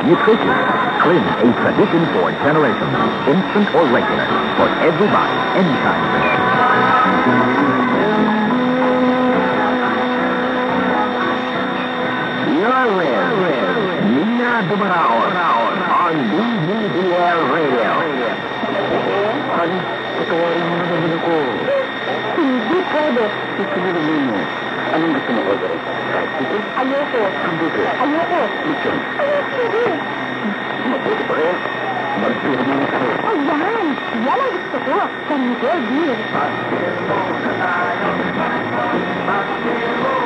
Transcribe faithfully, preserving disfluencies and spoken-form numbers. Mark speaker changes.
Speaker 1: Nutritious. Clean, a tradition for generations. Instant or regular. For everybody, any time of the day. You're with Nina Dumaraon on D V D L Radio. Honey, patawarin mo na naman ako. Hindi pwede. Ituloy mo. Anong gusto mo order? Kahit dito? Ayoko. Hamburger? Ayoko. Lechon? Ayoko. Mabuti pa rin. Mag-tour mo na tayo. Ayan! Yan ang gusto ko. San Miguel Beer.